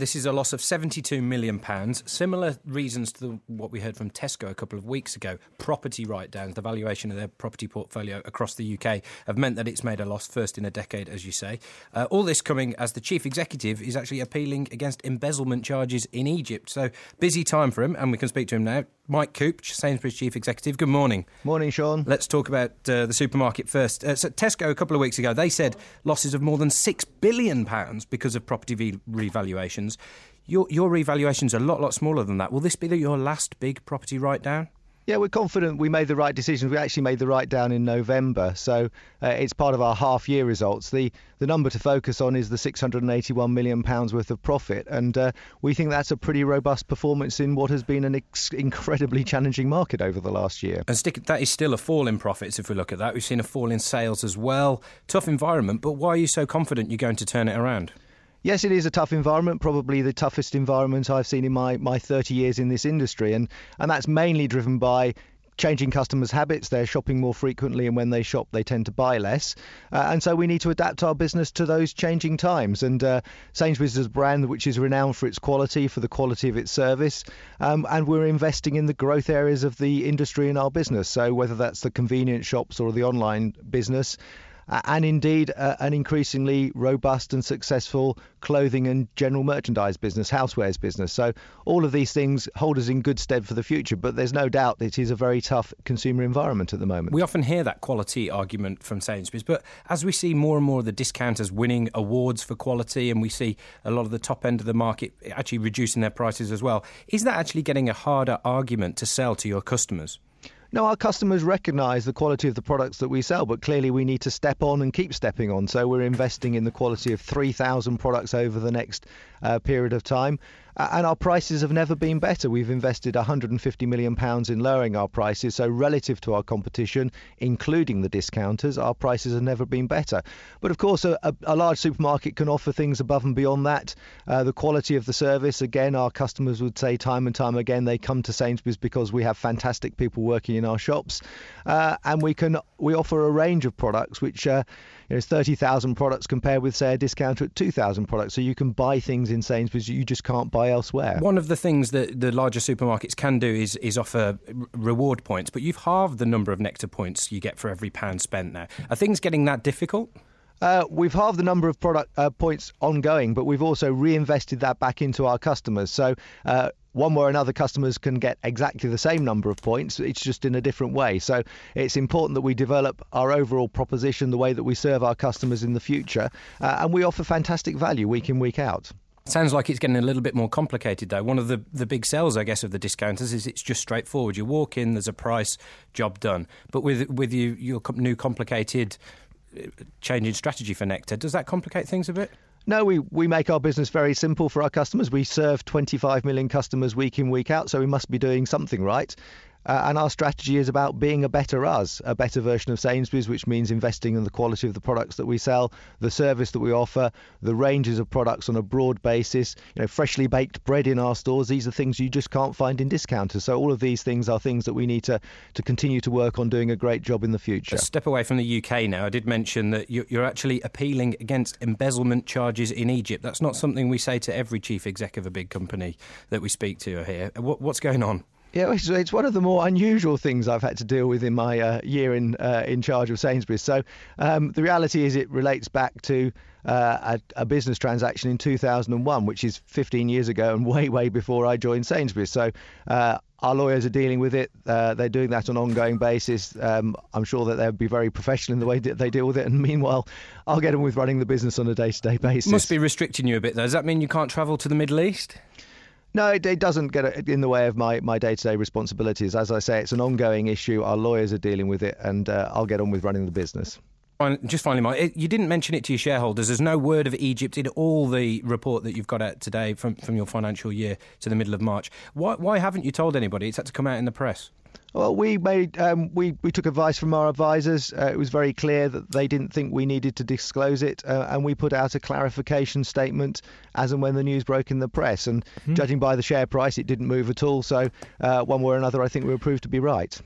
This is a loss of £72 million. Similar reasons to what we heard from Tesco a couple of weeks ago. Property write-downs, the valuation of their property portfolio across the UK have meant that it's made a loss first in a decade, as you say. All this coming as the chief executive is actually appealing against embezzlement charges in Egypt. So busy time for him, and we can speak to him now. Mike Couch, Sainsbury's Chief Executive. Good morning. Morning, Sean. Let's talk about the supermarket first. So Tesco, a couple of weeks ago, they said losses of more than £6 billion because of property revaluations. Your revaluations are a lot smaller than that. Will this be your last big property write-down? Yeah, we're confident we made the right decisions. We actually made the write-down in November, so it's part of our half-year results. The number to focus on is the £681 million worth of profit, and we think that's a pretty robust performance in what has been an incredibly challenging market over the last year. And that is still a fall in profits if we look at that. We've seen a fall in sales as well. Tough environment, but why are you so confident you're going to turn it around? Yes, it is a tough environment, probably the toughest environment I've seen in my 30 years in this industry. And that's mainly driven by changing customers' habits. They're shopping more frequently, and when they shop, they tend to buy less. And so we need to adapt our business to those changing times. And Sainsbury's is a brand which is renowned for its quality, for the quality of its service. And we're investing in the growth areas of the industry in our business. So whether that's the convenience shops or the online business, and indeed an increasingly robust and successful clothing and general merchandise business, housewares business. So all of these things hold us in good stead for the future, but there's no doubt it is a very tough consumer environment at the moment. We often hear that quality argument from Sainsbury's, but as we see more and more of the discounters winning awards for quality, and we see a lot of the top end of the market actually reducing their prices as well, is that actually getting a harder argument to sell to your customers? No, our customers recognise the quality of the products that we sell, but clearly we need to step on and keep stepping on. So we're investing in the quality of 3,000 products over the next period of time. And our prices have never been better. We've invested £150 million in lowering our prices. So relative to our competition, including the discounters, our prices have never been better. But of course, a large supermarket can offer things above and beyond that. The quality of the service, again, our customers would say time and time again, they come to Sainsbury's because we have fantastic people working in our shops. And we offer a range of products which is 30,000 products compared with, say, a discounter at 2,000 products. So you can buy things in Sainsbury's you just can't buy elsewhere. One of the things that the larger supermarkets can do is offer reward points, but you've halved the number of Nectar points you get for every £1 spent now. Are things getting that difficult? We've halved the number of product points ongoing, but we've also reinvested that back into our customers. So one way or another, customers can get exactly the same number of points. It's just in a different way. So it's important that we develop our overall proposition, the way that we serve our customers in the future. And we offer fantastic value week in, week out. Sounds like it's getting a little bit more complicated, though. One of the big sells, I guess, of the discounters is it's just straightforward. You walk in, there's a price, job done. But with your new complicated change in strategy for Nectar, does that complicate things a bit? No, we make our business very simple for our customers. We serve 25 million customers week in, week out, so we must be doing something right. And our strategy is about being a better us, a better version of Sainsbury's, which means investing in the quality of the products that we sell, the service that we offer, the ranges of products on a broad basis, freshly baked bread in our stores. These are things you just can't find in discounters. So all of these things are things that we need to continue to work on doing a great job in the future. Let's step away from the UK now. I did mention that you're actually appealing against embezzlement charges in Egypt. That's not something we say to every chief exec of a big company that we speak to here. What's going on? Yeah, it's one of the more unusual things I've had to deal with in my year in charge of Sainsbury's. So the reality is it relates back to a business transaction in 2001, which is 15 years ago and way before I joined Sainsbury's. So our lawyers are dealing with it. They're doing that on an ongoing basis. I'm sure that they'll be very professional in the way that they deal with it. And meanwhile, I'll get on with running the business on a day-to-day basis. Must be restricting you a bit, though. Does that mean you can't travel to the Middle East? No, it doesn't get in the way of my day-to-day responsibilities. As I say, it's an ongoing issue. Our lawyers are dealing with it, and I'll get on with running the business. Just finally, Mike, you didn't mention it to your shareholders. There's no word of Egypt in all the report that you've got out today from your financial year to the middle of March. Why haven't you told anybody? It's had to come out in the press. Well, we took advice from our advisors. It was very clear that they didn't think we needed to disclose it, and we put out a clarification statement as and when the news broke in the press. And judging by the share price, it didn't move at all. So one way or another, I think we were proved to be right.